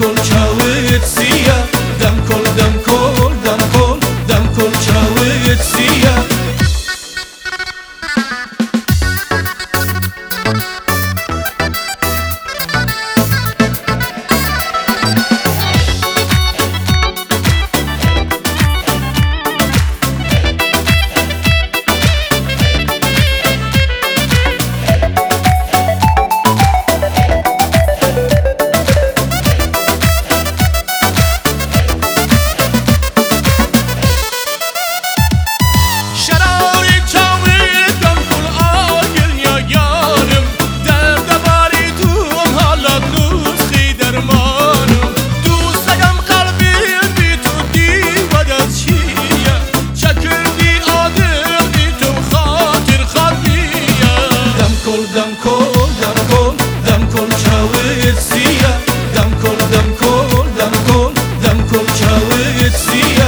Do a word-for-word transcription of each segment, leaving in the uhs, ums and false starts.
کل چاوت سیه دم کل دم کل دم کل دم کل چاوت سیه دم کل دم کل دم کل چاوت سیه دم کل دم کل دم کل دم کل چاوت سیه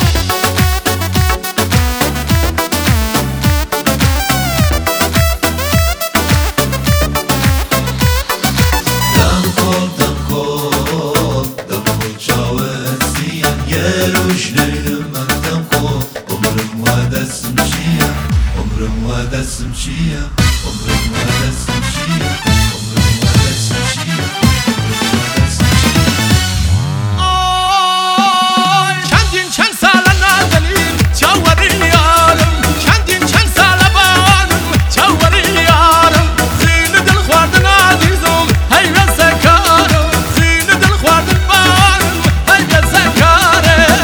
دم کل دم کل دم کل چاوت سیه یه روش نیدم من دم کل عمرم و دستم چیه عمرم و دستم چیه عمرم و دستم چیه عمرم و دستم چیه عمرم و دستم چیه آی چندین چند ساله نداریم چاوری یارم چندین چند ساله بانم چاوری یارم زین دل خواردن عزیزم هی بسکارم زین دل خواردن بانم هی بسکارم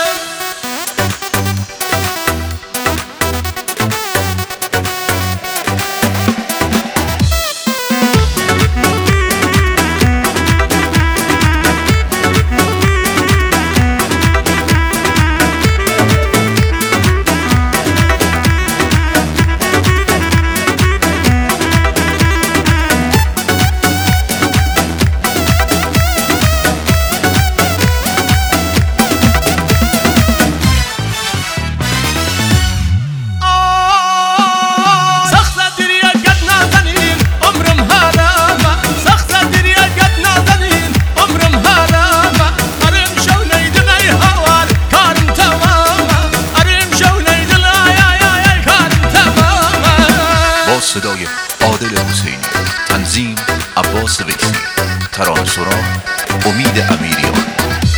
صدای عادل حسینی، تنظیم عباس ویسی، ترانه‌سرا امید امیریان.